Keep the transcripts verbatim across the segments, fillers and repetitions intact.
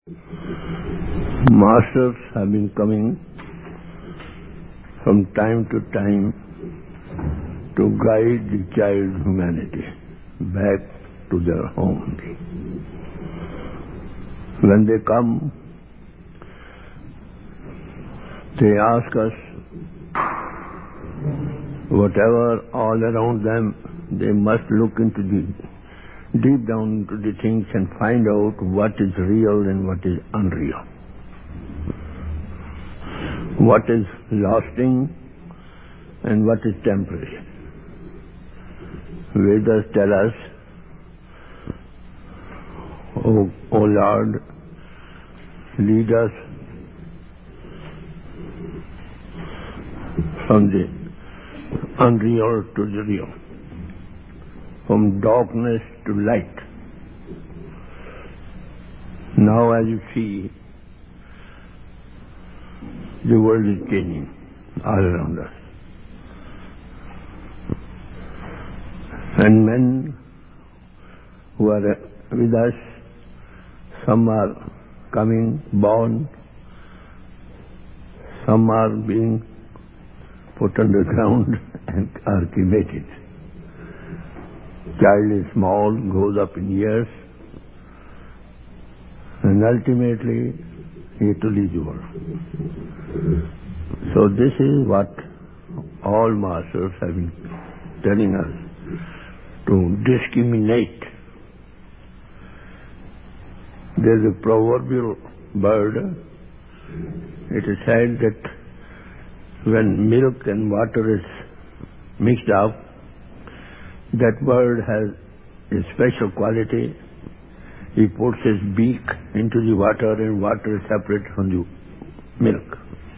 Masters have been coming from time to time to guide the child humanity back to their homes. When they come, they ask us whatever all around them, they must look into the deep down into the things and find out what is real and what is unreal. What is lasting and what is temporary. Vedas tell us, O, o Lord, lead us from the unreal to the real, from darkness to light. Now as you see, the world is changing all around us. And men who are with us, some are coming, born, some are being put underground and are cremated. Child is small, grows up in years, and ultimately he has to leave the world. So this is what all masters have been telling us, to discriminate. There's a proverbial bird. It is said that when milk and water is mixed up, that bird has a special quality. He puts his beak into the water and water is separate from the milk.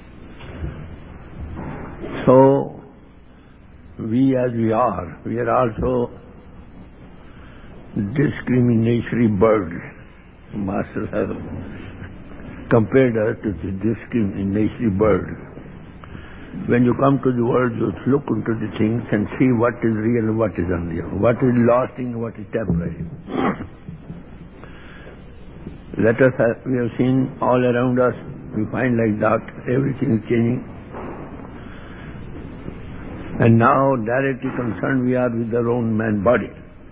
So, we as we are, we are also discriminatory birds. Masters have compared us to the discriminatory bird. When you come to the world, you look into the things and see what is real and what is unreal, what is lasting and what is temporary. Let us have, we have seen all around us, we find like that, everything is changing. And now, directly concerned, we are with our own man body.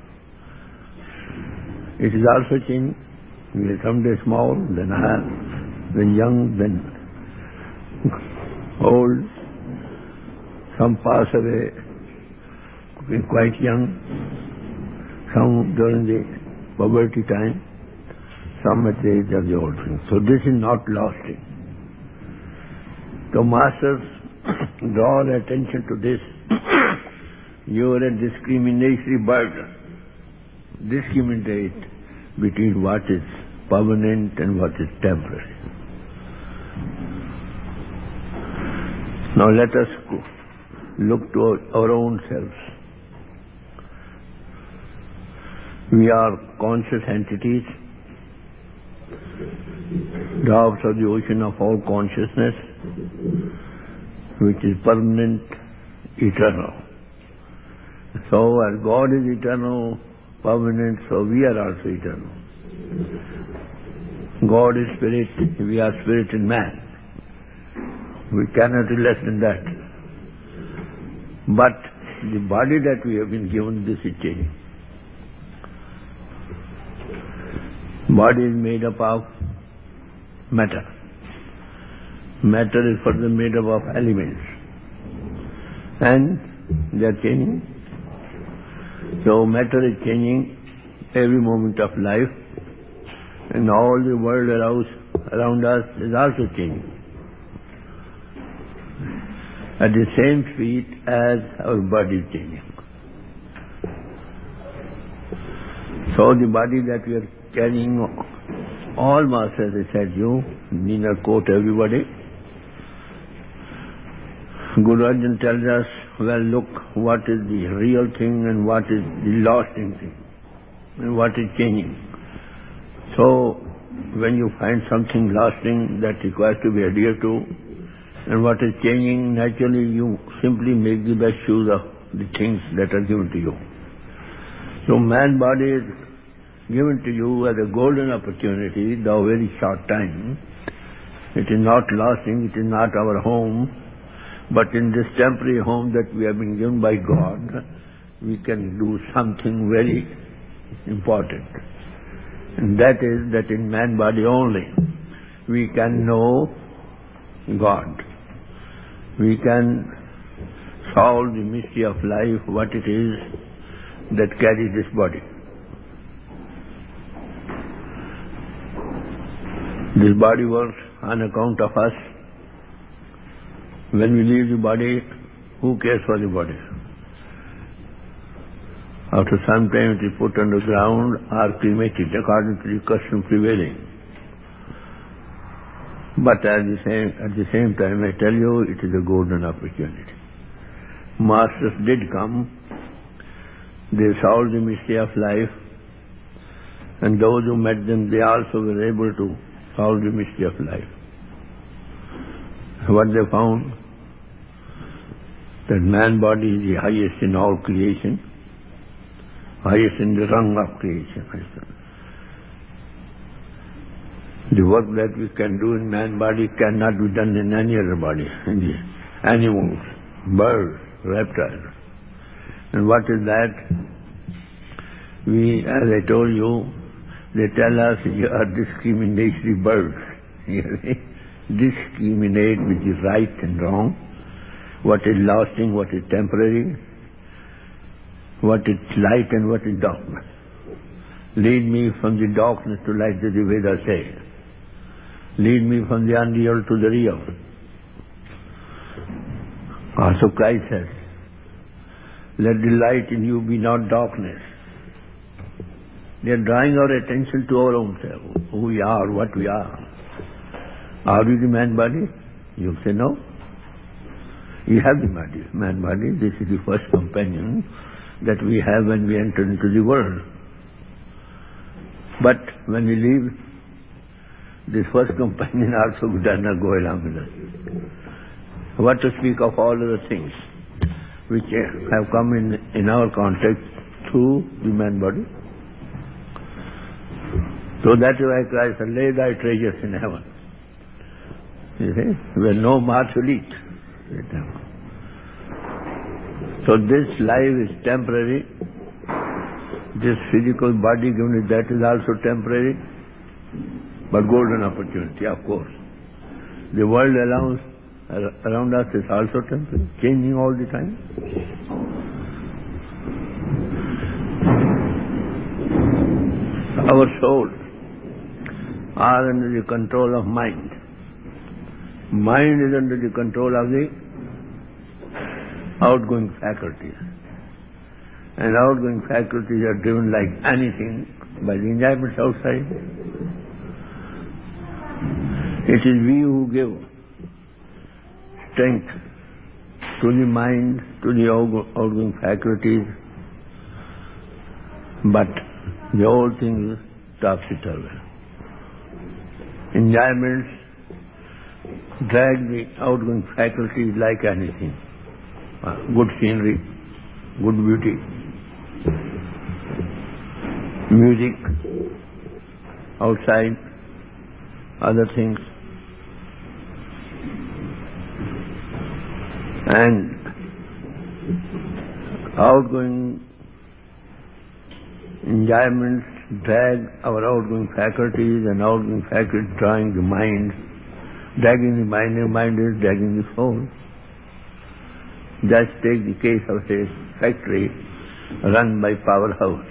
It is also changing. We are someday small, then high, then young, then old. Some pass away quite young, some during the puberty time, some at the age of the old thing. So this is not lasting. So masters draw attention to this. You are a discriminatory bird. Discriminate between what is permanent and what is temporary. Now let us go. Look to our own selves. We are conscious entities, drops of the ocean of all consciousness, which is permanent, eternal. So as God is eternal, permanent, so we are also eternal. God is spirit, we are spirit in man. We cannot do less than that. But the body that we have been given, this is changing. Body is made up of matter. Matter is further made up of elements. And they are changing. So matter is changing every moment of life. And all the world around, around us is also changing. At the same speed as our body is changing. So the body that we are carrying, all masters, they said, you need not quote everybody. Guru Arjan tells us, well, look, what is the real thing and what is the lasting thing, and what is changing. So, when you find something lasting that requires to be adhered to, and what is changing, naturally you simply make the best use of the things that are given to you. So man body is given to you as a golden opportunity, though very short time. It is not lasting, it is not our home, but in this temporary home that we have been given by God, we can do something very important. And that is that in man body only we can know God. We can solve the mystery of life, what it is that carries this body. This body works on account of us. When we leave the body, who cares for the body? After some time it is put underground or cremated according to the custom prevailing. But at the same, at the same time I tell you, it is a golden opportunity. Masters did come, they solved the mystery of life, and those who met them, they also were able to solve the mystery of life. What they found? That man body is the highest in all creation, highest in the rung of creation. The work that we can do in man body cannot be done in any other body, in the animals, birds, reptiles. And what is that? We, as I told you, they tell us you are discriminatory birds. Discriminate which is right and wrong, what is lasting, what is temporary, what is light and what is darkness. Lead me from the darkness to light, as the Vedas say. Lead me from the unreal to the real. Also Christ says, let the light in you be not darkness. They are drawing our attention to our own self, who we are, what we are. Are we the man body? You say no. You have the body, man body. This is the first companion that we have when we enter into the world. But when we leave, this first companion also does not go along with us. What to speak of all other things which have come in, in our contact through the man body? So that is why Christ said, lay thy treasures in heaven. You see, where no moth will eat. So this life is temporary. This physical body given, that is also temporary, but golden opportunity, of course. The world around, around us is also temporary, changing all the time. Our souls are under the control of mind. Mind is under the control of the outgoing faculties. And outgoing faculties are driven like anything by the enjoyments outside. It is we who give strength to the mind, to the outgoing faculties, but the whole thing is topsy-turvy. Enjoyments drag the outgoing faculties like anything. Uh, good scenery, good beauty, music, outside, other things. And outgoing enjoyments drag our outgoing faculties, and outgoing faculties drawing the mind, dragging the mind, and mind is dragging the soul. Just take the case of a factory run by powerhouse.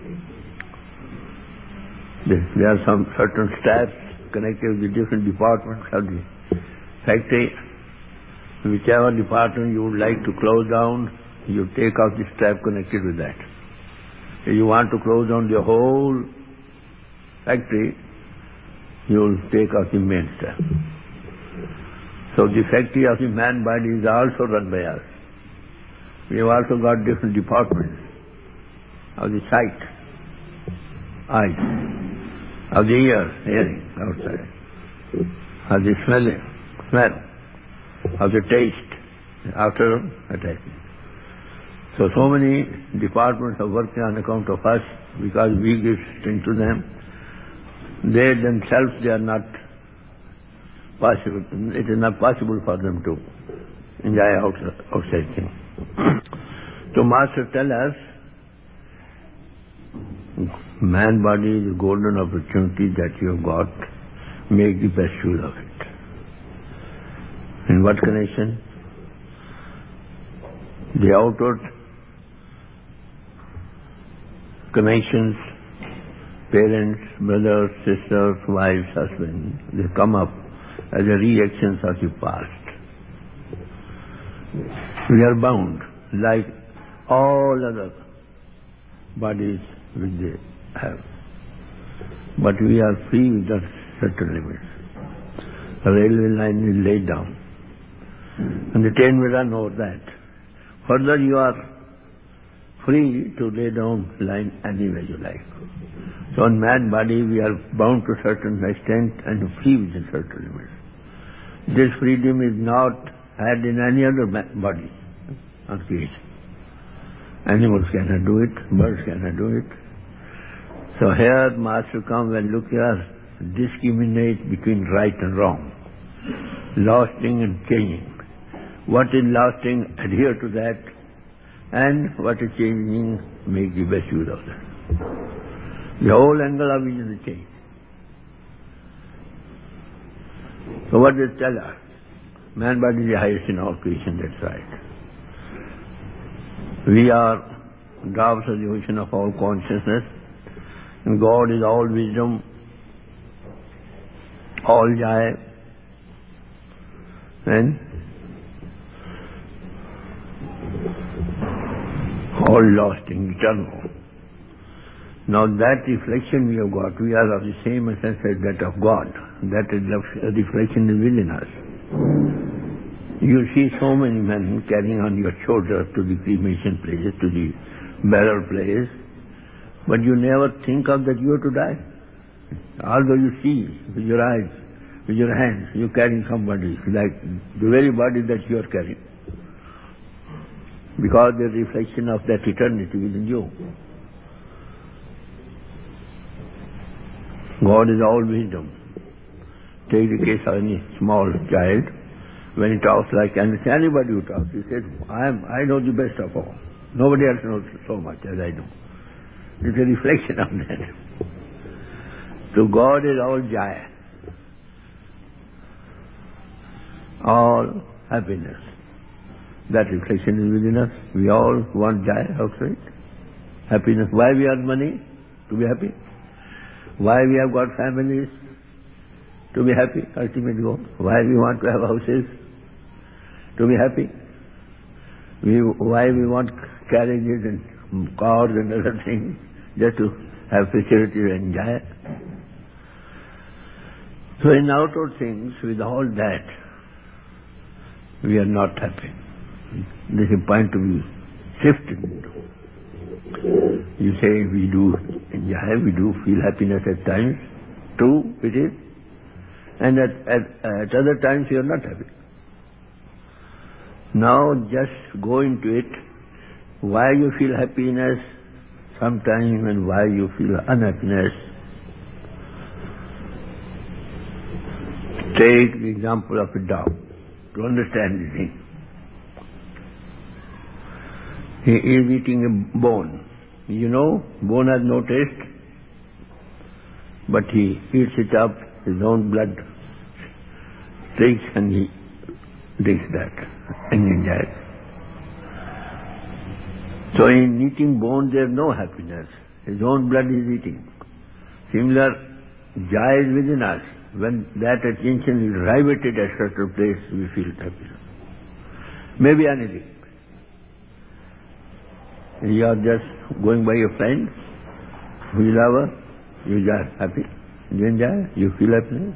There are some certain staffs connected with the different departments of the factory. Whichever department you would like to close down, you take off the staff connected with that. If you want to close down the whole factory, you will take off the main staff. So the factory of the man body is also run by us. We have also got different departments of the sight, eyes, of the ear, hearing, outside, of the smelling, smell, of the taste, after attachment. So, so many departments are working on account of us because we give strength to them. They themselves, they are not possible. It is not possible for them to enjoy outside, outside things. So, Master tells us, man body is a golden opportunity that you have got. Make the best use of it. In what connection? The outward connections, parents, brothers, sisters, wives, husbands, they come up as a reactions of the past. We are bound like all other bodies which they have. But we are free without certain limits. The railway line is laid down, and the train will run over that. Further, you are free to lay down line anywhere you like. So in man body, we are bound to certain extent and free within certain limits. This freedom is not had in any other body on creation. Animals cannot do it, birds cannot do it. So here Master comes and look here, discriminate between right and wrong, lasting and changing. What is lasting, adhere to that, and what is changing, make the best use of that. The whole angle of vision is changed. So what does it tell us? Man body is the highest in all creation, that's right. We are drops of the ocean of all consciousness, and God is all wisdom, all joy, and all lasting, eternal. Now that reflection we have got, we are of the same essence as that of God. That reflection is within us. You see so many men carrying on your shoulder to the cremation place, to the burial place, but you never think of that you are to die. Although you see with your eyes, with your hands, you are carrying somebody, like the very body that you are carrying, because the reflection of that eternity within you. God is all wisdom. Take the case of any small child, when he talks like anybody who talks, he says, I am, I know the best of all. Nobody else knows so much as I do. It's a reflection of that. So God is all joy, all happiness. That reflection is within us. We all want joy outside, happiness. Why we earn money? To be happy. Why we have got families? To be happy, ultimate goal. Why we want to have houses? To be happy. We, why we want carriages and cars and other things? Just to have facility and enjoy. So in outward things, with all that, we are not happy. This is a point to be shifted into. You say we do enjoy, we do feel happiness at times. True, it is. And at, at, at other times you are not happy. Now just go into it, why you feel happiness sometimes and why you feel unhappiness. Take the example of a dog to understand the thing. He is eating a bone. You know, bone has no taste, but he eats it up, his own blood takes and he drinks that and enjoys. So in eating bone there is no happiness. His own blood is eating. Similar, joy is within us. When that attention is riveted at a certain place, we feel happiness. Maybe anything. You are just going by your friend, who you love her, you are happy, you enjoy, you feel happiness.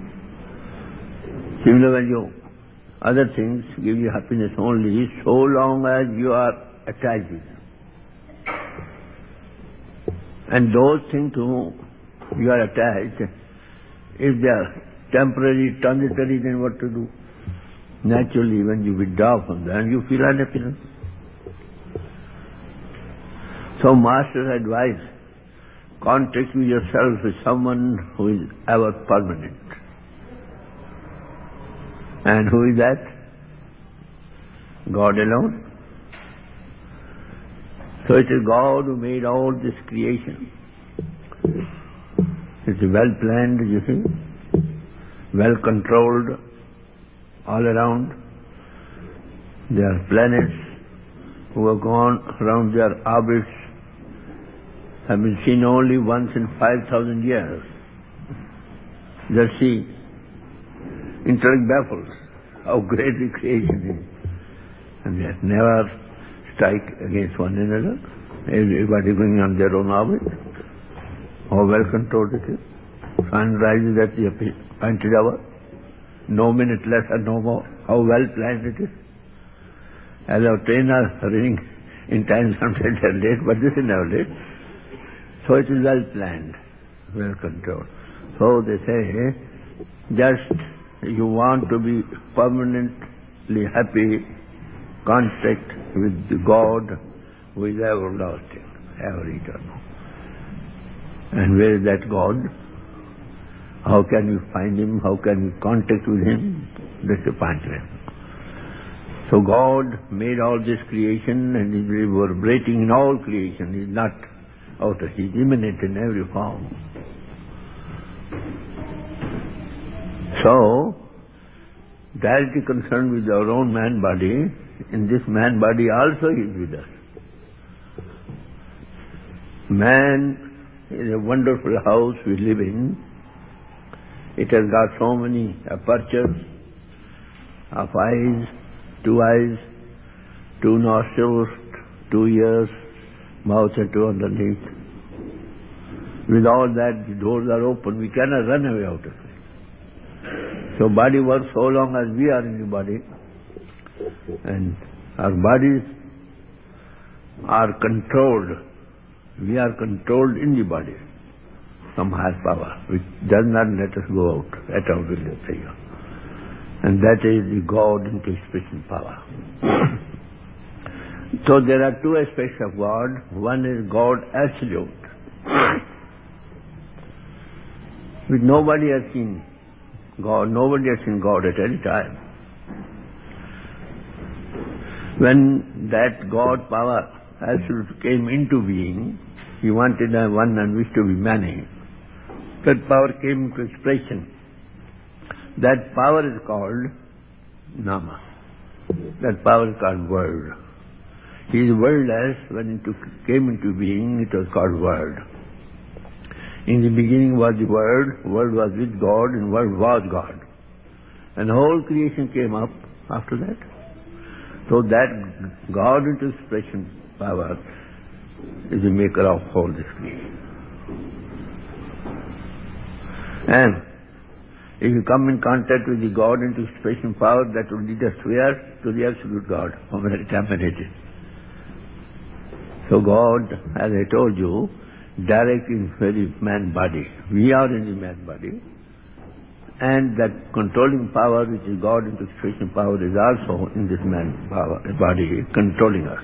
Similar when you, other things give you happiness only so long as you are attached with them. And those things to whom you are attached, if they are temporary, transitory, then what to do? Naturally, when you withdraw from them, you feel unhappiness. So Master advised, contact with yourself with someone who is ever permanent. And who is that? God alone. So it is God who made all this creation. It's well planned, you see, well controlled all around. There are planets who have gone around their orbits, have been seen only once in five thousand years. Just see, intellect baffles how great the creation is. And they never strike against one another. Everybody going on their own orbit. How well controlled it is. Sun rises at the appointed hour. No minute less or no more. How well planned it is. As our train are running in time, sometimes they are late, but this is never late. So it is well planned, well controlled. So they say, just you want to be permanently happy, contact with the God who is everlasting, ever eternal. And where is that God? How can you find Him? How can you contact with Him? That's the point. So God made all this creation and is reverberating in all creation. He is not outer, He is immanent in every form. So, directly concerned with our own man body, in this man body also He is with us. Man is a wonderful house we live in. It has got so many apertures of eyes, two eyes, two nostrils, two ears, mouth and two underneath. With all that, the doors are open. We cannot run away out of it. So body works so long as we are in the body. And our bodies are controlled. We are controlled in the body. Some higher power, which does not let us go out at our will and pleasure. And that is the God into expression power. So there are two aspects of God. One is God absolute, which nobody has seen God, nobody has seen God at any time. When that God power absolute came into being, He wanted a one and wished to be many. That power came into expression. That power is called Nama. That power is called Word. He is wordless. When it came into being, it was called Word. In the beginning was the Word, Word was with God, and Word was God. And the whole creation came up after that. So that God into expression power is the maker of all this creation. And if you come in contact with the God into expression power, that will lead us where? To the absolute God, emanated. So God, as I told you, direct in very man body. We are in the man body. And that controlling power, which is God into expression power, is also in this man power, body, controlling us.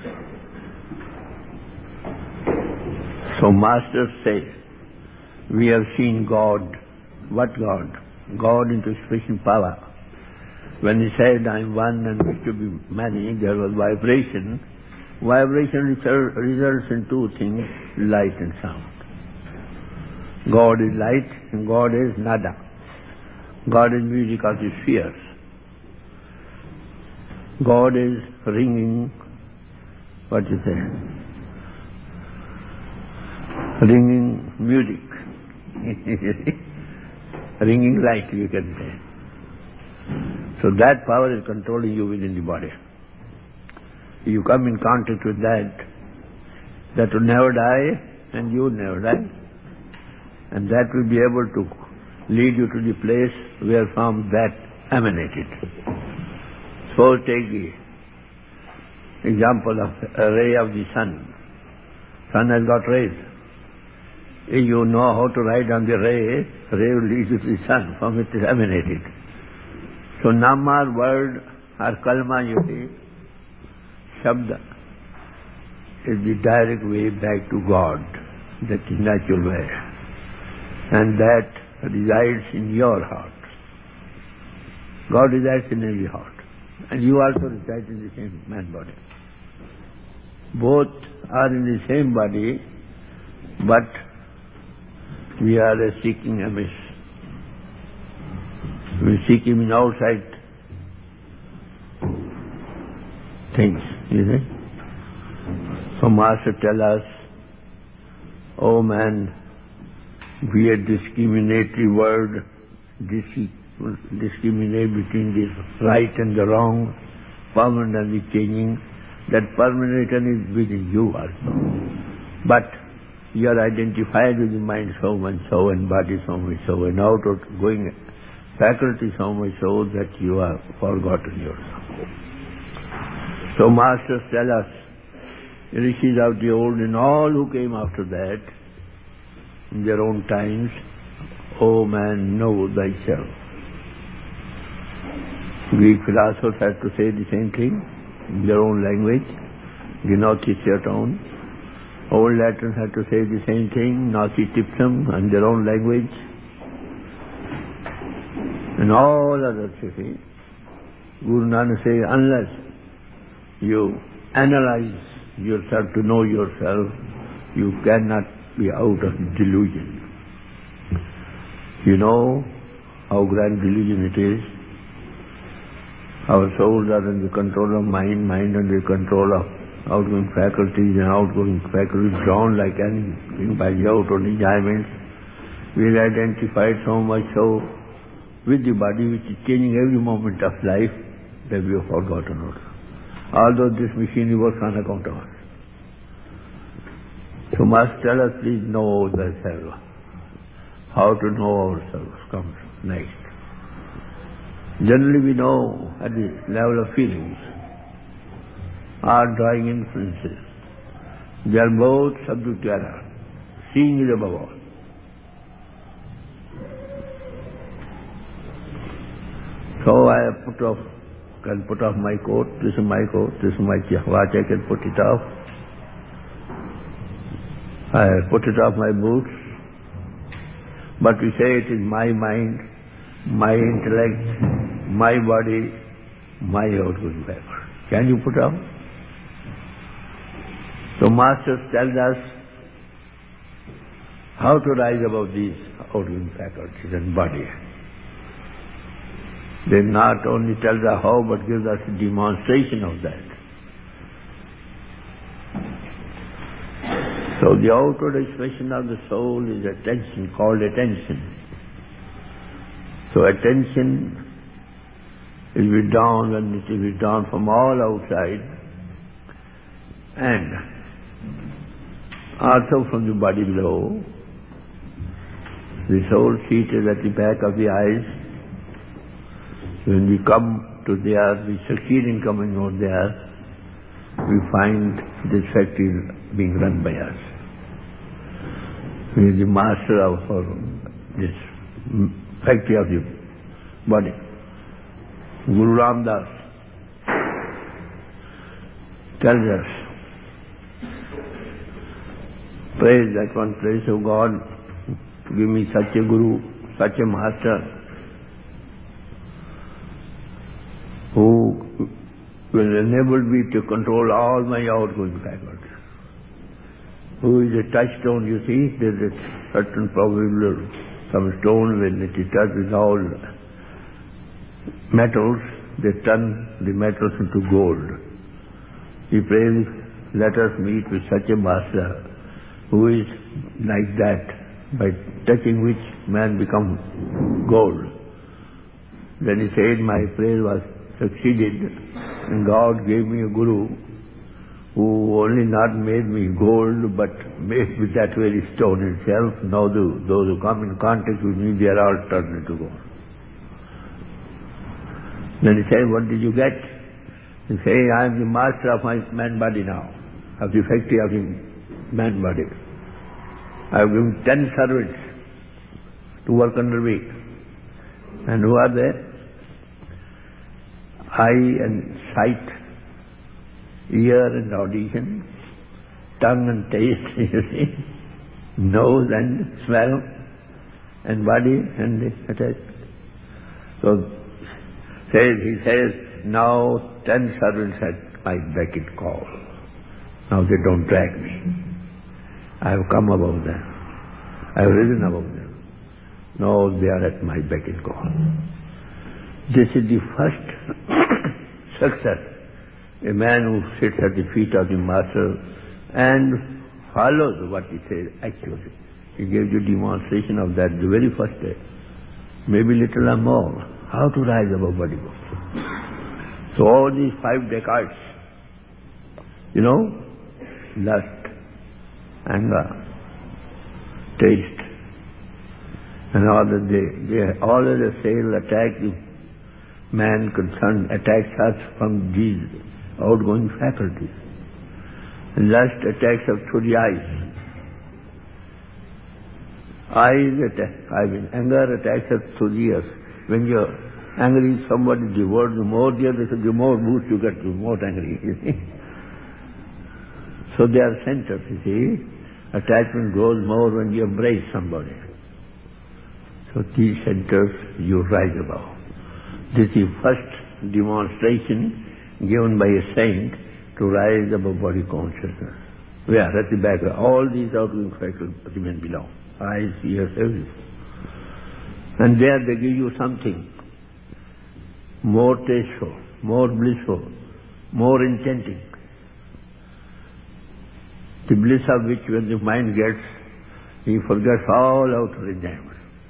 So Master says, we have seen God. What God? God into expression power. When He said, I am one and wish to be many, there was vibration. Vibration results in two things, light and sound. God is light and God is nada. God is music of the spheres. God is ringing, what you say, ringing music. Ringing light, you can say. So that power is controlling you within the body. You come in contact with that, that will never die, and you will never die. And that will be able to lead you to the place where from that emanated. So take the example of a ray of the sun. Sun has got rays. If you know how to ride on the ray, ray will lead you to the sun, from it is emanated. So Nama, word, or kalma, you see, Shabda. is the direct way back to God, that is natural way. And that resides in your heart. God resides in every heart. And you also reside in the same man body. Both are in the same body, but we are seeking amiss. We seek him in outside things, you see. So Master tell us, oh man, we a discriminatory word, discriminate between the right and the wrong, permanent and the changing. That permanent is within you also. But you are identified with the mind so much so, and body so much so, and outward going faculty so much so that you have forgotten yourself. So masters tell us, rishis of the old and all who came after that, in their own times, O man, know thyself. Greek philosophers had to say the same thing in their own language, Gnosis Theaton. Old Latins had to say the same thing, Nasi Tipsum, in their own language. And all others, you see, Guru Nanak says, unless you analyze yourself to know yourself, you cannot be out of delusion. You know how grand delusion it is. Our souls are under the control of mind, mind under the control of outgoing faculties, and outgoing faculties drawn like anything by the outward enjoyments. We are identified so much so with the body which is changing every moment of life that we have forgotten also. Although this machinery works on account of us. So must tell us, please know thyself. How to know ourselves comes next. Generally we know at the level of feelings, are drawing influences. They are both subject to error. Seeing is above all. So I have put off, can put off my coat, this is my coat, this is my watch, I can put it off. I have put it off my boots. But we say it is my mind, my intellect, my body, my outgoing faculty. Can you put off? So masters tell us how to rise above these outgoing faculties and body. They not only tell us how, but give us a demonstration of that. So the outward expression of the soul is attention, called attention. So attention is withdrawn when it is withdrawn from all outside, and also from the body below. The soul seated at the back of the eyes. When we come to there, we succeed in coming out there, we find this factory being run by us. We are the master of our, this factory of the body. Guru Ram Das tells us, praise that one, praise of God, give me such a Guru, such a master, who will enable me to control all my outgoing faculties. Who is a touchstone, you see, there is a certain probable, some stone when it is touched with all metals, they turn the metals into gold. He prays, let us meet with such a master who is like that, by touching which man becomes gold. Then he said, my prayer was succeeded, and God gave me a Guru who only not made me gold, but made with that very stone itself. Now the, those who come in contact with me, they are all turned into gold. Then he said, what did you get? He said, I am the master of my man body now, of the factory of the man body. I have given ten servants to work under me. And who are they? Eye and sight, ear and audition, tongue and taste, you see, nose and smell, and body and the attachment. So says, he says, now ten servants at my beck and call. Now they don't drag me. I have come above them. I have risen above them. Now they are at my beck and call. This is the first success. A man who sits at the feet of the Master and follows what he says actually. He gave you demonstration of that the very first day. Maybe little or more. How to rise above body. So all these five decades, you know, lust, anger, taste, and all that they, they always assail, attack the man concerned, attacks us from these outgoing faculties. Lust attacks us through the eyes. Eyes attack, I mean, anger attacks us through the ears. When you're angry, somebody, the word, the more the other, the more boost you get, the more angry, you see. So they are centers, you see. Attachment grows more when you embrace somebody. So these centers you rise above. This is first demonstration given by a saint to rise above body consciousness. Where? At the back. All these outgoing faculties remain below. Eyes, ears, everything. And there they give you something more tasteful, more blissful, more enchanting. The bliss of which when the mind gets, he forgets all outer enjoyment.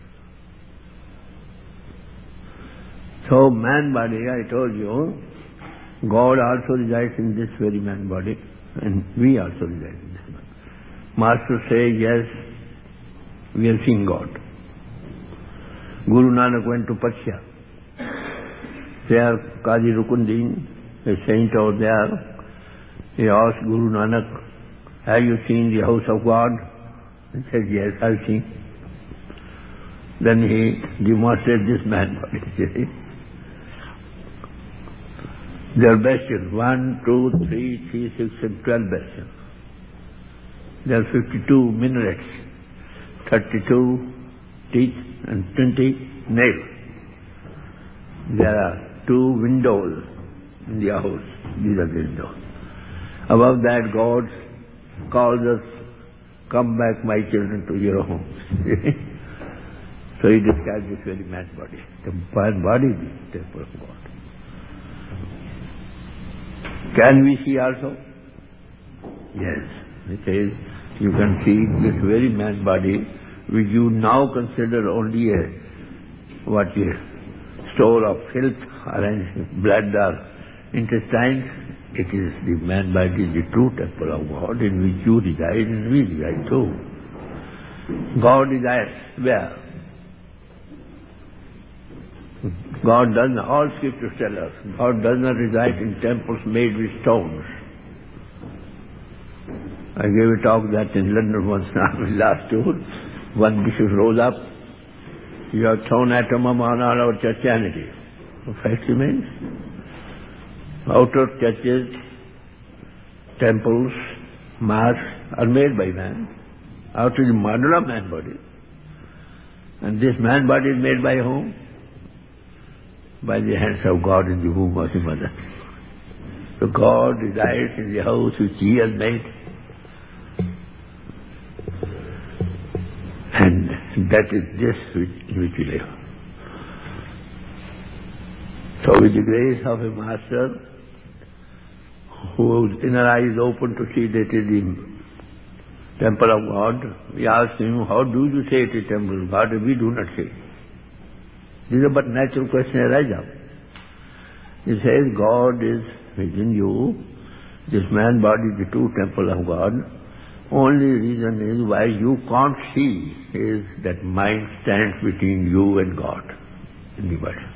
So man body, I told you, God also resides in this very man body, and we also reside in this man. Master says, yes, we have seen God. Guru Nanak went to Persia. There, Qazi Rukunuddin, a saint over there, he asked Guru Nanak, have you seen the house of God? He said, yes, I've seen. Then he demonstrated this man body. There are bastions, one, two, three, three, six, and twelve bastions. There are fifty-two minarets, thirty-two teeth, and twenty nails. There are two windows in the house. These are the windows. Above that, God calls us, come back, my children, to your homes. So he describes this very man's body. The man body is the temple of God. Can we see also? Yes. It says, you can see this very man's body, which you now consider only a, what a store of filth or blood or intestines. It is the man body, the true temple of God, in which you reside and we reside too. God resides where? God does not, all scriptures tell us, God does not reside in temples made with stones. I gave a talk that in London once last tour. One bishop rose up, you have thrown atomum on all our churchianity. What fact remains? Outer churches, temples, mosques are made by man. Outer is the model of man body. And this man body is made by whom? By the hands of God in the womb of the mother. So God resides in the house which He has made. And that is this which, in which we live. So with the grace of a master, whose inner eye is open to see that it is the temple of God, we ask him, how do you say it is temple of God? We do not say. These are but natural questions arise up. He says, God is within you. This man body is the true temple of God. Only reason is why you can't see is that mind stands between you and God in the body.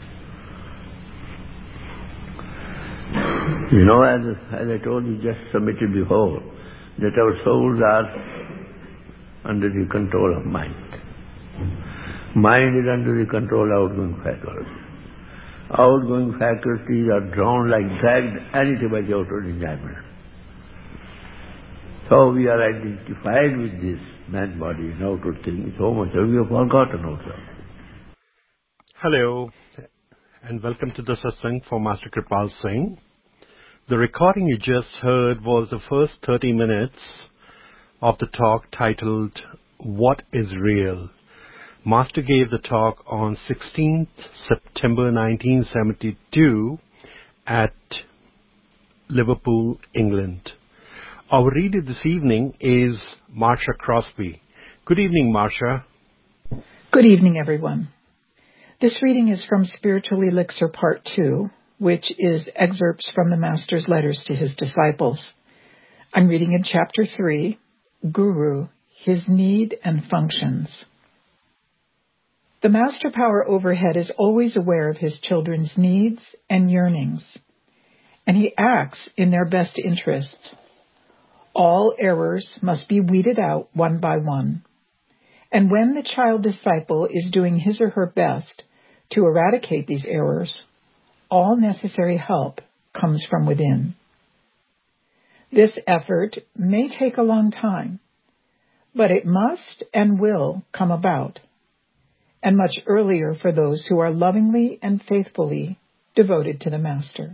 You know, as, as I told you, just submitted before, that our souls are under the control of mind. Mind is under the control of outgoing faculties. Outgoing faculties are drawn like dragged anything by the outer enjoyment. So we are identified with this man body and outer thing so much that we have forgotten ourselves. Hello, and welcome to the satsang for Master Kripal Singh. The recording you just heard was the first thirty minutes of the talk titled, What is Real? Master gave the talk on sixteenth September nineteen seventy-two at Liverpool, England. Our reader this evening is Marsha Crosby. Good evening, Marsha. Good evening, everyone. This reading is from Spiritual Elixir Part two, which is excerpts from the Master's letters to his disciples. I'm reading in Chapter three, Guru, His Need and Functions. The Master Power Overhead is always aware of his children's needs and yearnings, and he acts in their best interests. All errors must be weeded out one by one. And when the child disciple is doing his or her best to eradicate these errors, all necessary help comes from within. This effort may take a long time, but it must and will come about, and much earlier for those who are lovingly and faithfully devoted to the Master.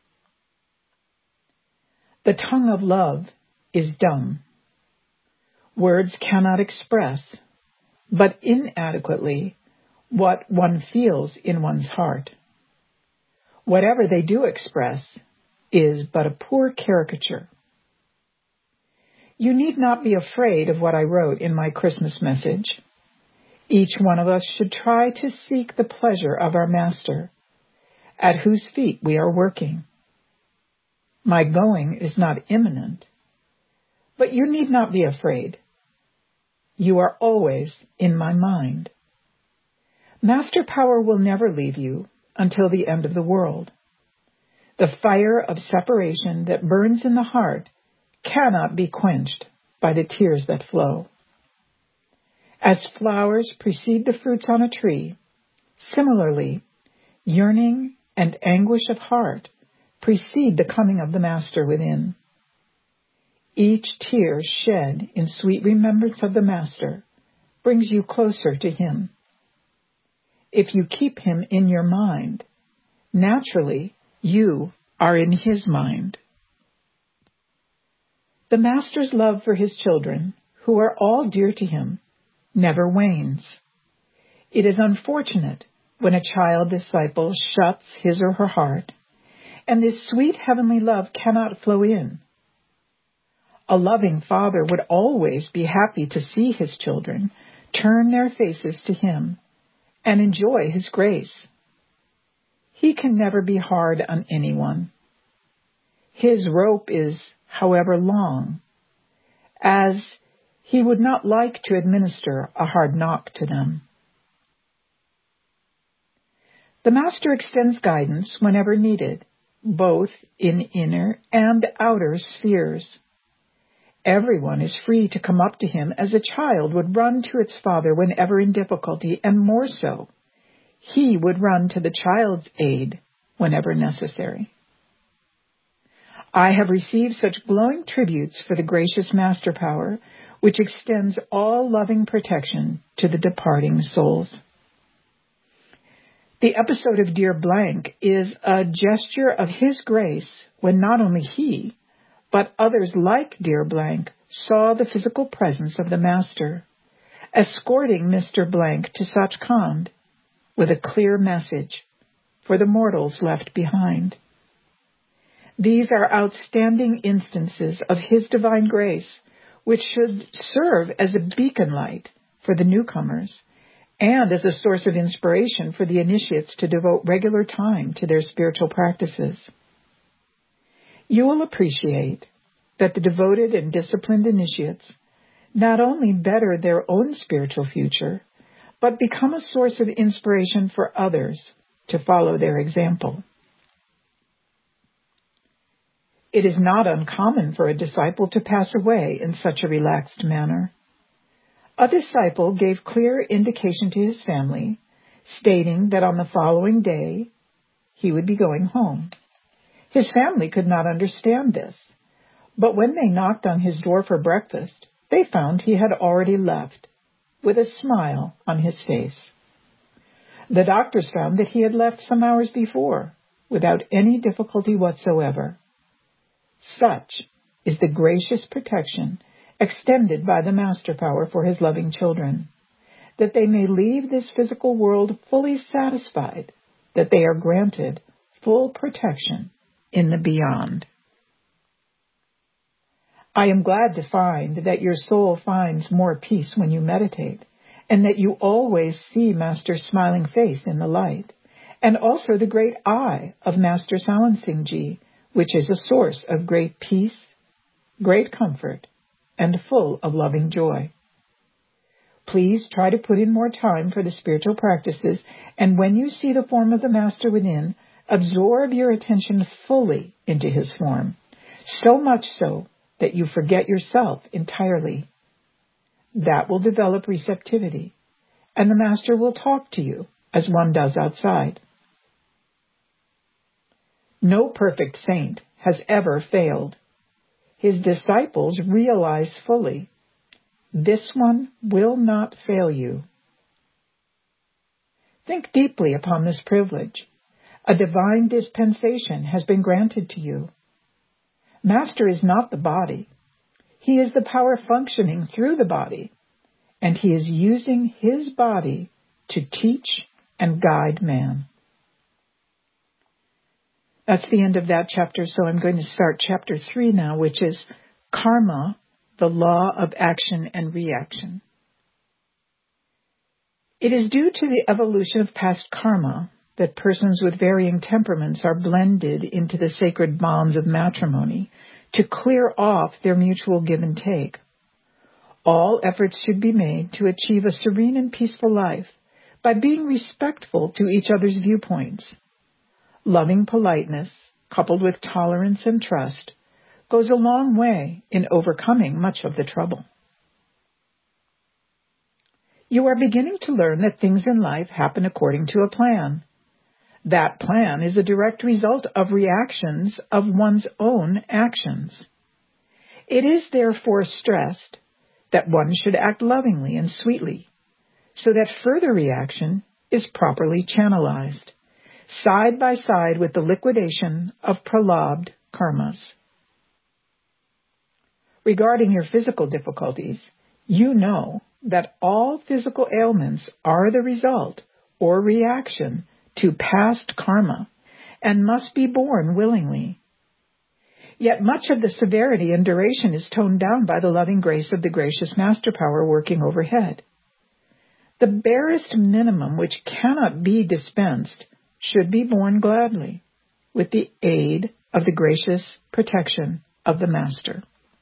The tongue of love is dumb. Words cannot express, but inadequately, what one feels in one's heart. Whatever they do express is but a poor caricature. You need not be afraid of what I wrote in my Christmas message. Each one of us should try to seek the pleasure of our Master, at whose feet we are working. My going is not imminent, but you need not be afraid. You are always in my mind. Master Power will never leave you until the end of the world. The fire of separation that burns in the heart cannot be quenched by the tears that flow. As flowers precede the fruits on a tree, similarly, yearning and anguish of heart precede the coming of the Master within. Each tear shed in sweet remembrance of the Master brings you closer to him. If you keep him in your mind, naturally you are in his mind. The Master's love for his children, who are all dear to him, never wanes. It is unfortunate when a child disciple shuts his or her heart, and this sweet heavenly love cannot flow in. A loving father would always be happy to see his children turn their faces to him and enjoy his grace. He can never be hard on anyone. His rope is, however, long, as he would not like to administer a hard knock to them. The Master extends guidance whenever needed, both in inner and outer spheres. Everyone is free to come up to him as a child would run to its father whenever in difficulty, and more so, he would run to the child's aid whenever necessary. I have received such glowing tributes for the gracious Master Power, which extends all loving protection to the departing souls. The episode of Dear Blank is a gesture of his grace when not only he, but others like Dear Blank saw the physical presence of the Master, escorting Mister Blank to Sachkhand with a clear message for the mortals left behind. These are outstanding instances of his divine grace, which should serve as a beacon light for the newcomers and as a source of inspiration for the initiates to devote regular time to their spiritual practices. You will appreciate that the devoted and disciplined initiates not only better their own spiritual future, but become a source of inspiration for others to follow their example. It is not uncommon for a disciple to pass away in such a relaxed manner. A disciple gave clear indication to his family, stating that on the following day he would be going home. His family could not understand this, But when they knocked on his door for breakfast, they found he had already left, with a smile on his face. The doctors found that he had left some hours before, without any difficulty whatsoever. Such is the gracious protection extended by the Master Power for his loving children, that they may leave this physical world fully satisfied that they are granted full protection in the beyond. I am glad to find that your soul finds more peace when you meditate, and that you always see Master's smiling face in the light, and also the great eye of Master Sawan Ji, which is a source of great peace, great comfort, and full of loving joy. Please try to put in more time for the spiritual practices, and when you see the form of the Master within, absorb your attention fully into his form, so much so that you forget yourself entirely. That will develop receptivity, and the Master will talk to you as one does outside. No perfect saint has ever failed. His disciples realize fully, this one will not fail you. Think deeply upon this privilege. A divine dispensation has been granted to you. Master is not the body. He is the power functioning through the body, and he is using his body to teach and guide man. That's the end of that chapter, so I'm going to start chapter three now, which is Karma, the Law of Action and Reaction. It is due to the evolution of past karma that persons with varying temperaments are blended into the sacred bonds of matrimony to clear off their mutual give and take. All efforts should be made to achieve a serene and peaceful life by being respectful to each other's viewpoints. Loving politeness, coupled with tolerance and trust, goes a long way in overcoming much of the trouble. You are beginning to learn that things in life happen according to a plan. That plan is a direct result of reactions of one's own actions. It is therefore stressed that one should act lovingly and sweetly, so that further reaction is properly channelized, side by side with the liquidation of pralabdha karmas. Regarding your physical difficulties, you know that all physical ailments are the result or reaction to past karma and must be borne willingly. Yet much of the severity and duration is toned down by the loving grace of the gracious Master Power working overhead. The barest minimum which cannot be dispensed should be borne gladly, with the aid of the gracious protection of the Master.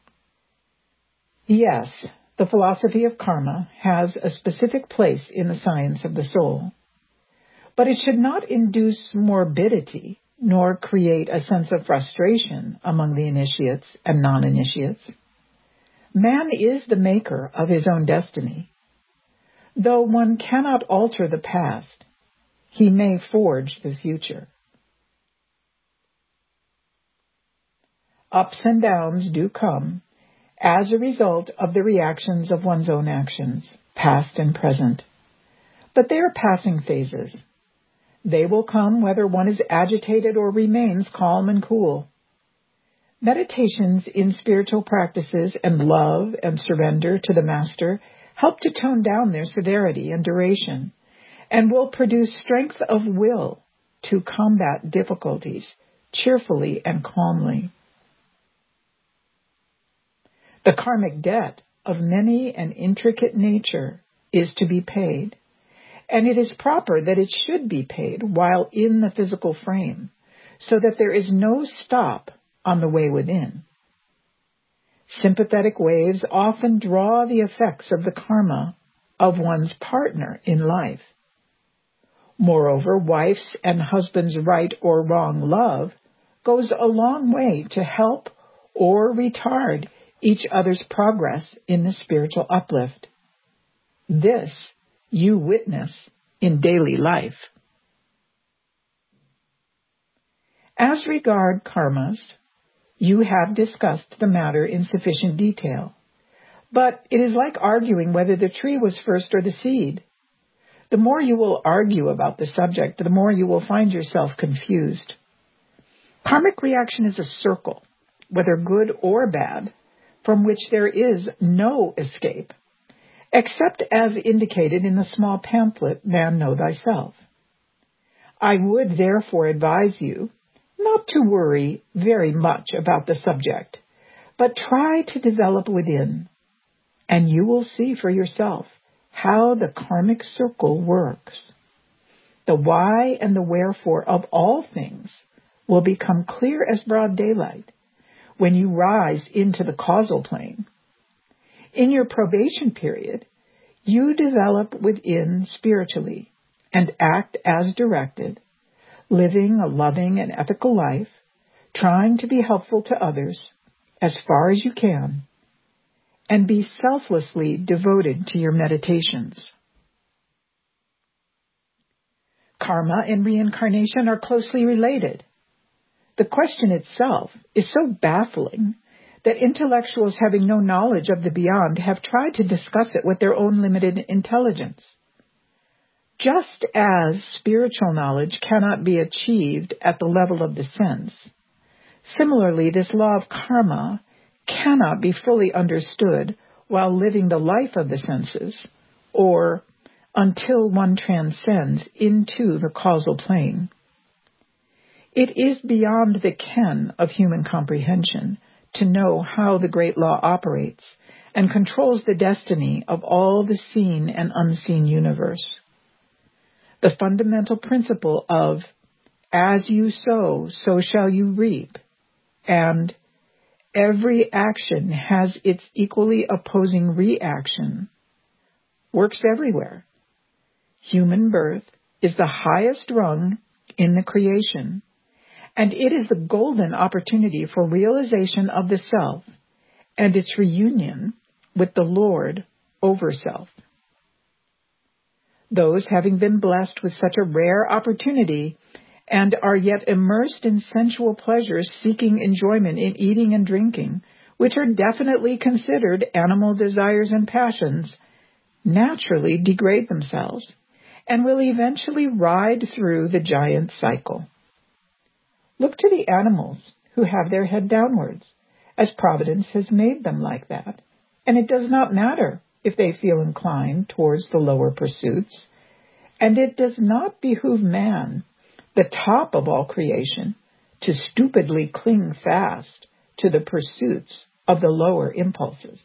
Yes, the philosophy of karma has a specific place in the science of the soul, but it should not induce morbidity nor create a sense of frustration among the initiates and non-initiates. Man is the maker of his own destiny. Though one cannot alter the past, he may forge the future. Ups and downs do come as a result of the reactions of one's own actions, past and present. But they are passing phases. They will come whether one is agitated or remains calm and cool. Meditations in spiritual practices and love and surrender to the Master help to tone down their severity and duration, and will produce strength of will to combat difficulties cheerfully and calmly. The karmic debt of many and intricate nature is to be paid, and it is proper that it should be paid while in the physical frame, so that there is no stop on the way within. Sympathetic waves often draw the effects of the karma of one's partner in life. Moreover, wife's and husband's right or wrong love goes a long way to help or retard each other's progress in the spiritual uplift. This you witness in daily life. As regard karmas, You have discussed the matter in sufficient detail. But it is like arguing whether the tree was first or the seed. The more you will argue about the subject, the more you will find yourself confused. Karmic reaction is a circle, whether good or bad, from which there is no escape, except as indicated in the small pamphlet, Man Know Thyself. I would therefore advise you not to worry very much about the subject, but try to develop within, and you will see for yourself how the karmic circle works. The why and the wherefore of all things will become clear as broad daylight when you rise into the causal plane. In your probation period, you develop within spiritually and act as directed, living a loving and ethical life, trying to be helpful to others as far as you can, and be selflessly devoted to your meditations. Karma and reincarnation are closely related. The question itself is so baffling that intellectuals having no knowledge of the beyond have tried to discuss it with their own limited intelligence. Just as spiritual knowledge cannot be achieved at the level of the sense, similarly, this law of karma cannot be fully understood while living the life of the senses, or until one transcends into the causal plane. It is beyond the ken of human comprehension to know how the great law operates and controls the destiny of all the seen and unseen universe. The fundamental principle of as you sow, so shall you reap, and every action has its equally opposing reaction, works everywhere. Human birth is the highest rung in the creation, and it is the golden opportunity for realization of the self and its reunion with the Lord over self. Those having been blessed with such a rare opportunity and are yet immersed in sensual pleasures, seeking enjoyment in eating and drinking, which are definitely considered animal desires and passions, naturally degrade themselves and will eventually ride through the giant cycle. Look to the animals who have their head downwards, as Providence has made them like that, and it does not matter if they feel inclined towards the lower pursuits, and it does not behoove man, the top of all creation, to stupidly cling fast to the pursuits of the lower impulses.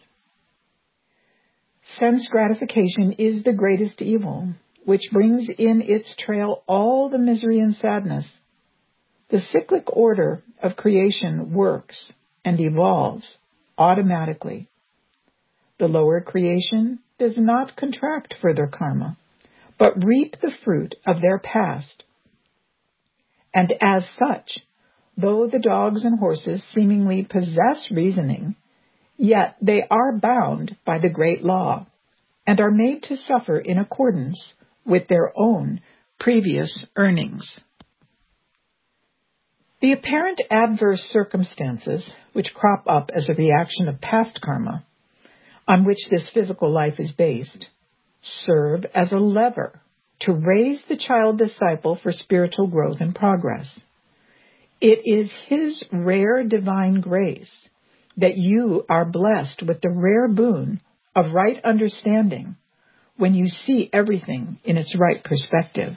Sense gratification is the greatest evil, which brings in its trail all the misery and sadness. The cyclic order of creation works and evolves automatically. The lower creation does not contract further karma, but reap the fruit of their past. And as such, though the dogs and horses seemingly possess reasoning, yet they are bound by the great law and are made to suffer in accordance with their own previous earnings. The apparent adverse circumstances which crop up as a reaction of past karma, on which this physical life is based, serve as a lever to raise the child disciple for spiritual growth and progress. It is His rare divine grace that you are blessed with the rare boon of right understanding when you see everything in its right perspective.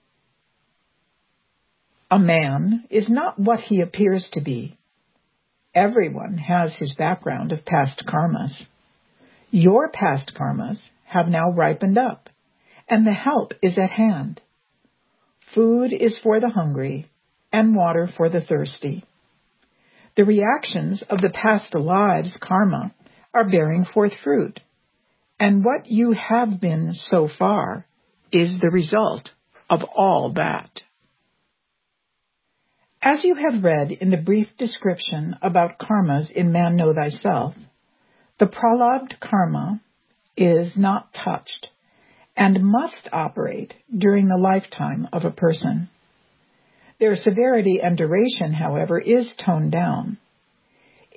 A man is not what he appears to be. Everyone has his background of past karmas. Your past karmas have now ripened up, and the help is at hand. Food is for the hungry, and water for the thirsty. The reactions of the past lives' karma are bearing forth fruit, and what you have been so far is the result of all that. As you have read in the brief description about karmas in Man Know Thyself, the pralabdha karma is not touched and must operate during the lifetime of a person. Their severity and duration, however, is toned down.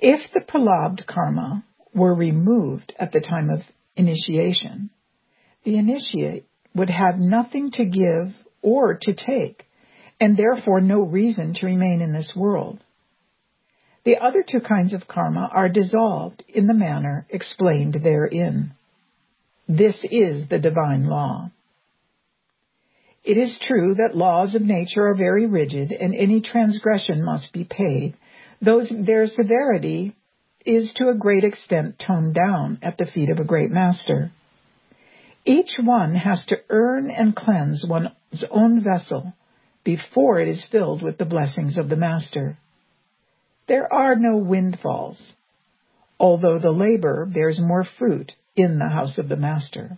If the pralabdha karma were removed at the time of initiation, the initiate would have nothing to give or to take, and therefore no reason to remain in this world. The other two kinds of karma are dissolved in the manner explained therein. This is the divine law. It is true that laws of nature are very rigid, and any transgression must be paid, though their severity is to a great extent toned down at the feet of a great master. Each one has to earn and cleanse one's own vessel before it is filled with the blessings of the master. There are no windfalls, although the labor bears more fruit in the house of the master.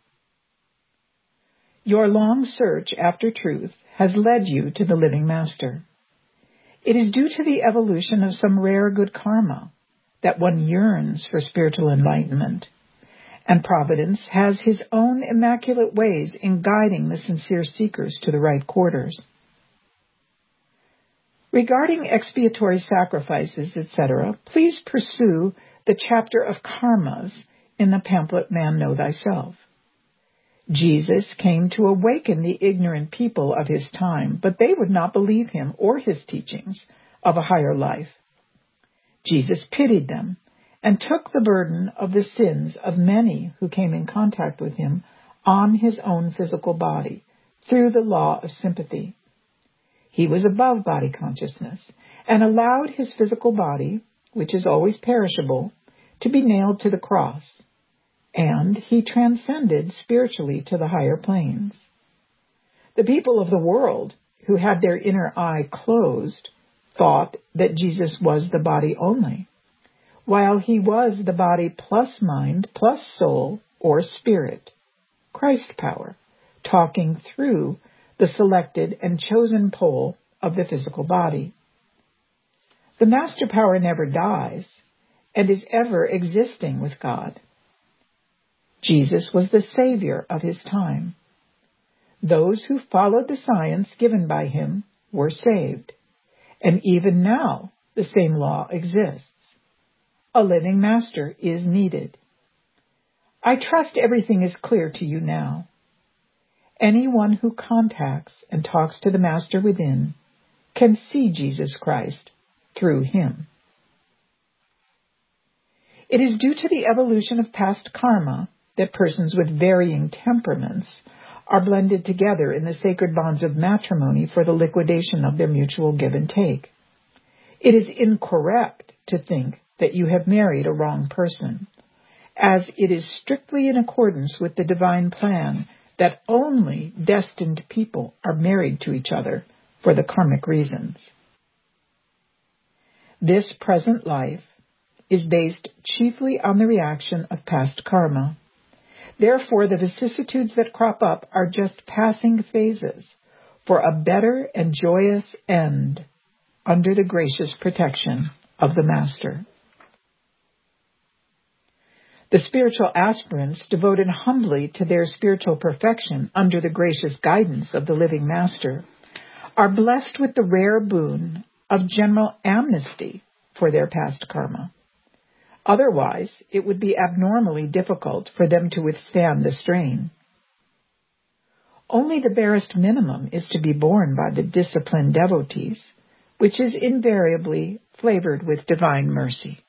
Your long search after truth has led you to the living master. It is due to the evolution of some rare good karma that one yearns for spiritual enlightenment, and Providence has his own immaculate ways in guiding the sincere seekers to the right quarters. Regarding expiatory sacrifices, et cetera, please pursue the chapter of karmas in the pamphlet Man Know Thyself. Jesus came to awaken the ignorant people of his time, but they would not believe him or his teachings of a higher life. Jesus pitied them and took the burden of the sins of many who came in contact with him on his own physical body through the law of sympathy. He was above body consciousness and allowed his physical body, which is always perishable, to be nailed to the cross, and he transcended spiritually to the higher planes. The people of the world, who had their inner eye closed, thought that Jesus was the body only, while he was the body plus mind plus soul or spirit, Christ power, talking through the selected and chosen pole of the physical body. The master power never dies and is ever existing with God. Jesus was the savior of his time. Those who followed the science given by him were saved, and even now the same law exists. A living master is needed. I trust everything is clear to you now. Anyone who contacts and talks to the master within can see Jesus Christ through him. It is due to the evolution of past karma that persons with varying temperaments are blended together in the sacred bonds of matrimony for the liquidation of their mutual give and take. It is incorrect to think that you have married a wrong person, as it is strictly in accordance with the divine plan that only destined people are married to each other for the karmic reasons. This present life is based chiefly on the reaction of past karma. Therefore, the vicissitudes that crop up are just passing phases for a better and joyous end under the gracious protection of the Master. The spiritual aspirants devoted humbly to their spiritual perfection under the gracious guidance of the living Master are blessed with the rare boon of general amnesty for their past karma. Otherwise, it would be abnormally difficult for them to withstand the strain. Only the barest minimum is to be borne by the disciplined devotees, which is invariably flavored with divine mercy.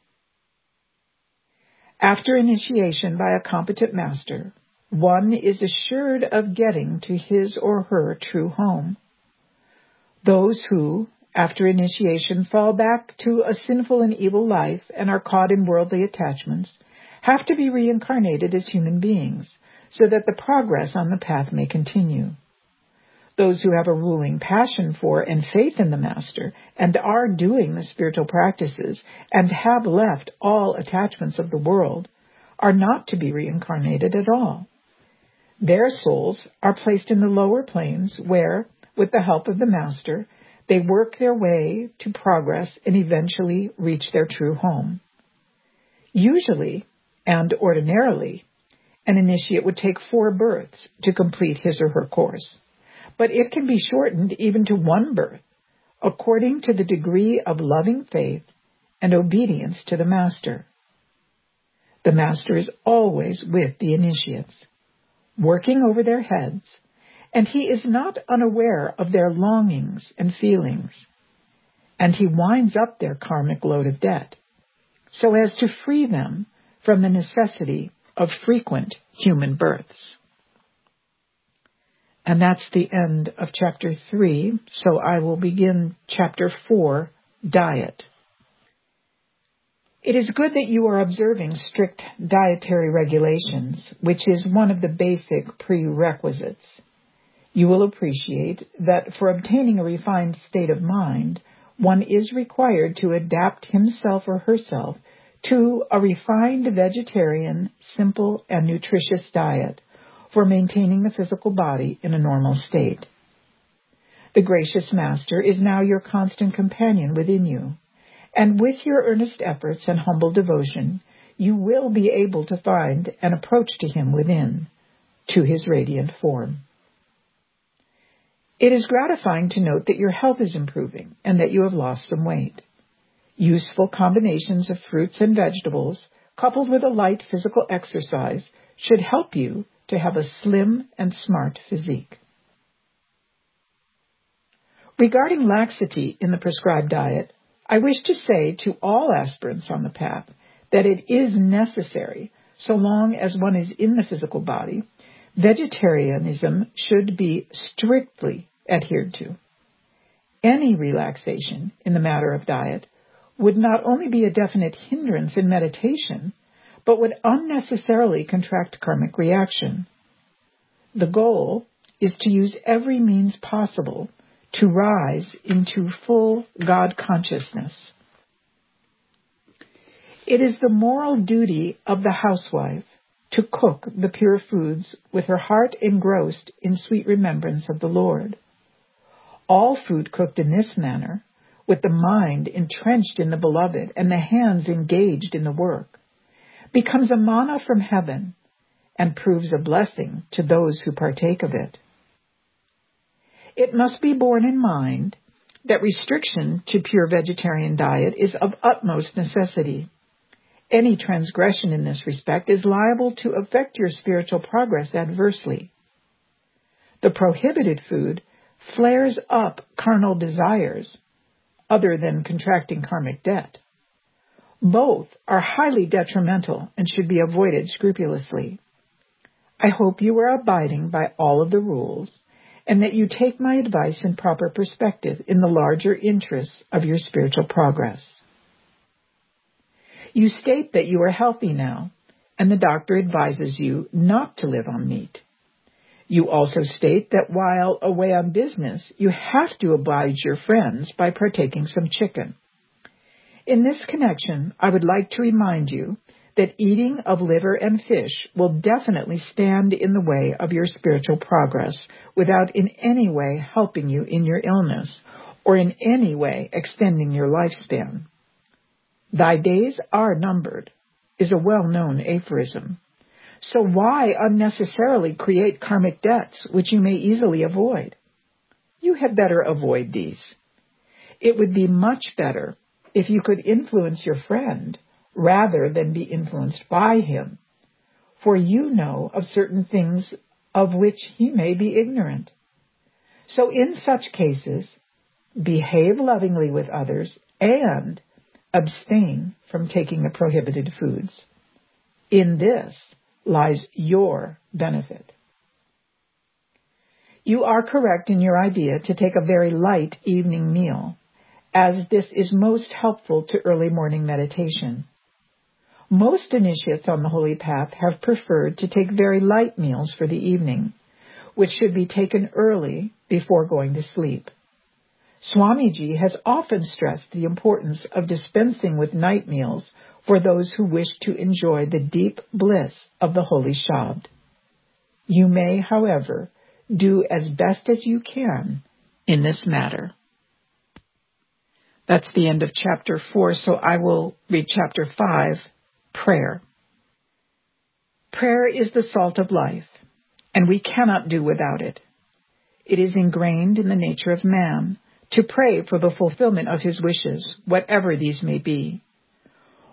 After initiation by a competent master, one is assured of getting to his or her true home. Those who, after initiation, fall back to a sinful and evil life and are caught in worldly attachments have to be reincarnated as human beings so that the progress on the path may continue. Those who have a ruling passion for and faith in the Master and are doing the spiritual practices and have left all attachments of the world are not to be reincarnated at all. Their souls are placed in the lower planes where, with the help of the Master, they work their way to progress and eventually reach their true home. Usually, and ordinarily, an initiate would take four births to complete his or her course, but it can be shortened even to one birth, according to the degree of loving faith and obedience to the Master. The Master is always with the initiates, working over their heads, and he is not unaware of their longings and feelings, and he winds up their karmic load of debt, so as to free them from the necessity of frequent human births. And that's the end of chapter three, so I will begin chapter four, diet. It is good that you are observing strict dietary regulations, which is one of the basic prerequisites. You will appreciate that for obtaining a refined state of mind, one is required to adapt himself or herself to a refined vegetarian, simple, and nutritious diet for maintaining the physical body in a normal state. The gracious Master is now your constant companion within you, and with your earnest efforts and humble devotion, you will be able to find an approach to him within, to his radiant form. It is gratifying to note that your health is improving and that you have lost some weight. Useful combinations of fruits and vegetables, coupled with a light physical exercise, should help you to have a slim and smart physique. Regarding laxity in the prescribed diet, I wish to say to all aspirants on the path that it is necessary, so long as one is in the physical body, vegetarianism should be strictly adhered to. Any relaxation in the matter of diet would not only be a definite hindrance in meditation, but would unnecessarily contract karmic reaction. The goal is to use every means possible to rise into full God consciousness. It is the moral duty of the housewife to cook the pure foods with her heart engrossed in sweet remembrance of the Lord. All food cooked in this manner, with the mind entrenched in the beloved and the hands engaged in the work, becomes a manna from heaven and proves a blessing to those who partake of it. It must be borne in mind that restriction to pure vegetarian diet is of utmost necessity. Any transgression in this respect is liable to affect your spiritual progress adversely. The prohibited food flares up carnal desires, other than contracting karmic debt. Both are highly detrimental and should be avoided scrupulously. I hope you are abiding by all of the rules, and that you take my advice in proper perspective in the larger interests of your spiritual progress. You state that you are healthy now, and the doctor advises you not to live on meat. You also state that while away on business, you have to oblige your friends by partaking some chicken. In this connection, I would like to remind you that eating of liver and fish will definitely stand in the way of your spiritual progress without in any way helping you in your illness or in any way extending your lifespan. Thy days are numbered is a well-known aphorism. So why unnecessarily create karmic debts which you may easily avoid? You had better avoid these. It would be much better if you could influence your friend rather than be influenced by him, for you know of certain things of which he may be ignorant. So in such cases, behave lovingly with others and abstain from taking the prohibited foods. In this lies your benefit. You are correct in your idea to take a very light evening meal, as this is most helpful to early morning meditation. Most initiates on the holy path have preferred to take very light meals for the evening, which should be taken early before going to sleep. Swamiji has often stressed the importance of dispensing with night meals for those who wish to enjoy the deep bliss of the holy Shabd. You may, however, do as best as you can in this matter. That's the end of chapter four, so I will read chapter five, prayer. Prayer is the salt of life, and we cannot do without it. It is ingrained in the nature of man to pray for the fulfillment of his wishes, whatever these may be,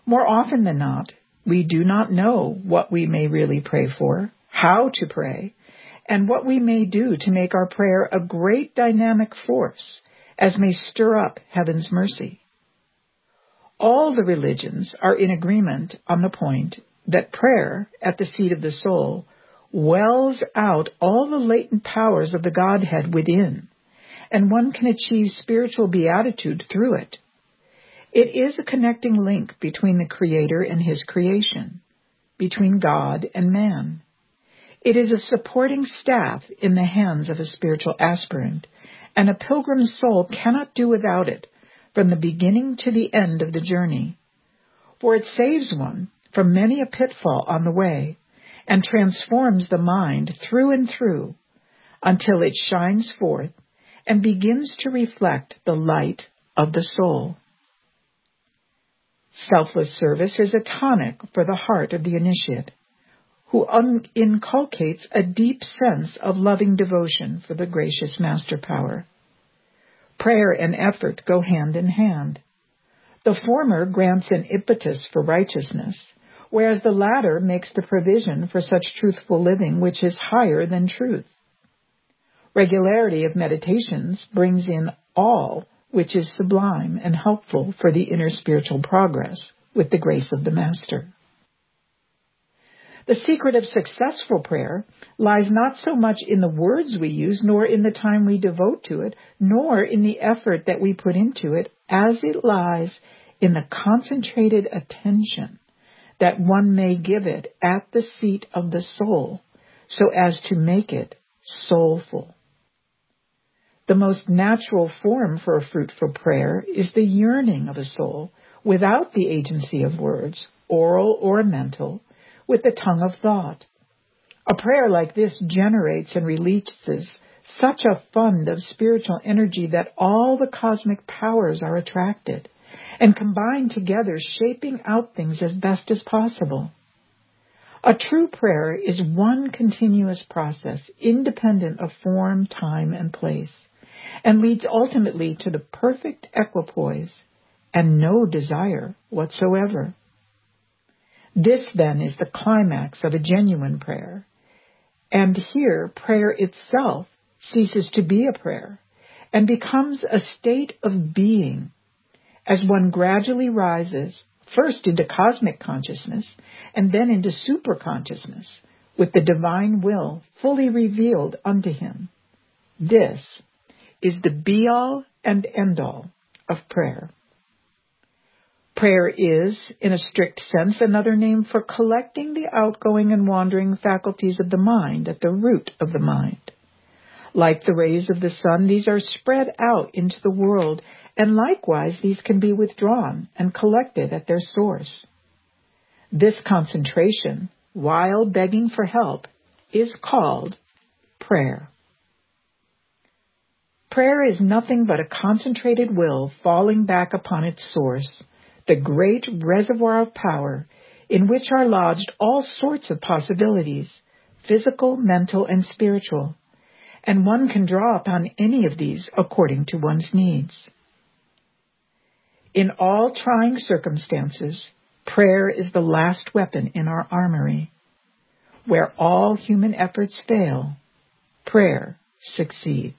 More often than not, we do not know what we may really pray for, how to pray, and what we may do to make our prayer a great dynamic force, as may stir up heaven's mercy. All the religions are in agreement on the point that prayer, at the seat of the soul, wells out all the latent powers of the Godhead within, and one can achieve spiritual beatitude through it. It is a connecting link between the Creator and His creation, between God and man. It is a supporting staff in the hands of a spiritual aspirant, and a pilgrim's soul cannot do without it from the beginning to the end of the journey, for it saves one from many a pitfall on the way and transforms the mind through and through until it shines forth and begins to reflect the light of the soul. Selfless service is a tonic for the heart of the initiate, who un- inculcates a deep sense of loving devotion for the gracious Master Power. Prayer and effort go hand in hand. The former grants an impetus for righteousness, whereas the latter makes the provision for such truthful living which is higher than truth. Regularity of meditations brings in all which is sublime and helpful for the inner spiritual progress with the grace of the Master. The secret of successful prayer lies not so much in the words we use, nor in the time we devote to it, nor in the effort that we put into it, as it lies in the concentrated attention that one may give it at the seat of the soul, so as to make it soulful. The most natural form for a fruitful prayer is the yearning of a soul without the agency of words, oral or mental, with the tongue of thought. A prayer like this generates and releases such a fund of spiritual energy that all the cosmic powers are attracted and combine together, shaping out things as best as possible. A true prayer is one continuous process, independent of form, time, and place, and leads ultimately to the perfect equipoise and no desire whatsoever. This, then, is the climax of a genuine prayer. And here, prayer itself ceases to be a prayer and becomes a state of being as one gradually rises first into cosmic consciousness and then into superconsciousness with the divine will fully revealed unto him. This is the be-all and end-all of prayer. Prayer is, in a strict sense, another name for collecting the outgoing and wandering faculties of the mind at the root of the mind. Like the rays of the sun, these are spread out into the world, and likewise these can be withdrawn and collected at their source. This concentration, while begging for help, is called prayer. Prayer is nothing but a concentrated will falling back upon its source, the great reservoir of power in which are lodged all sorts of possibilities, physical, mental, and spiritual, and one can draw upon any of these according to one's needs. In all trying circumstances, prayer is the last weapon in our armory. Where all human efforts fail, prayer succeeds.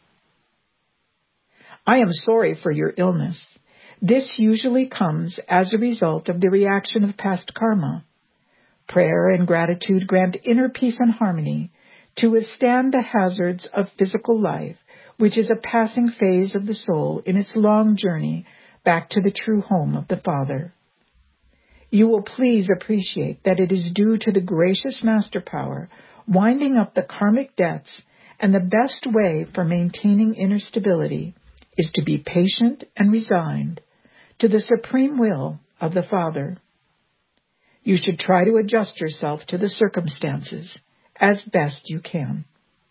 I am sorry for your illness. This usually comes as a result of the reaction of past karma. Prayer and gratitude grant inner peace and harmony to withstand the hazards of physical life, which is a passing phase of the soul in its long journey back to the true home of the Father. You will please appreciate that it is due to the gracious Master Power winding up the karmic debts, and the best way for maintaining inner stability is to be patient and resigned to the supreme will of the Father. You should try to adjust yourself to the circumstances as best you can.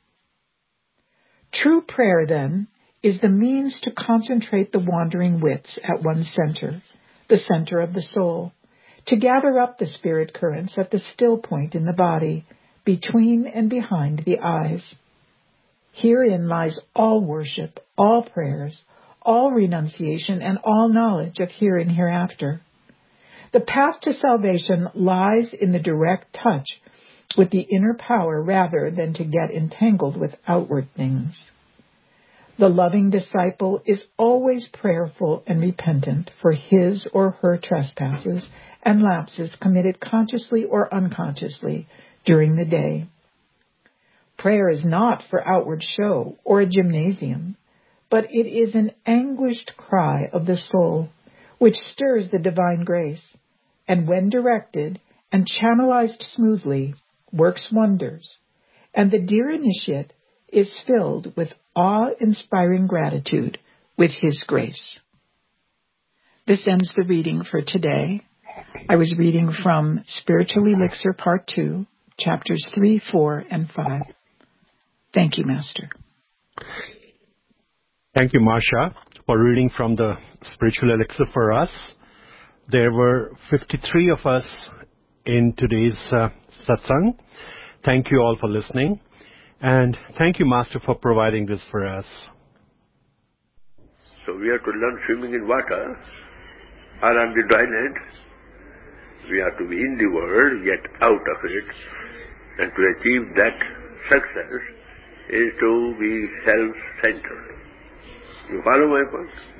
True prayer, then, is the means to concentrate the wandering wits at one center, the center of the soul, to gather up the spirit currents at the still point in the body, between and behind the eyes. Herein lies all worship, all prayers, all renunciation, and all knowledge of here and hereafter. The path to salvation lies in the direct touch with the inner power rather than to get entangled with outward things. The loving disciple is always prayerful and repentant for his or her trespasses and lapses committed consciously or unconsciously during the day. Prayer is not for outward show or a gymnasium, but it is an anguished cry of the soul which stirs the divine grace, and when directed and channelized smoothly, works wonders, and the dear initiate is filled with awe-inspiring gratitude with his grace. This ends the reading for today. I was reading from Spiritual Elixir Part two, Chapters three, four, and five. Thank you, Master. Thank you, Marsha, for reading from the Spiritual Elixir for us. There were fifty-three of us in today's uh, satsang. Thank you all for listening. And thank you, Master, for providing this for us. So we have to learn swimming in water or on the dry land. We have to be in the world, yet out of it. And to achieve that success is to be self-centered. You follow my point?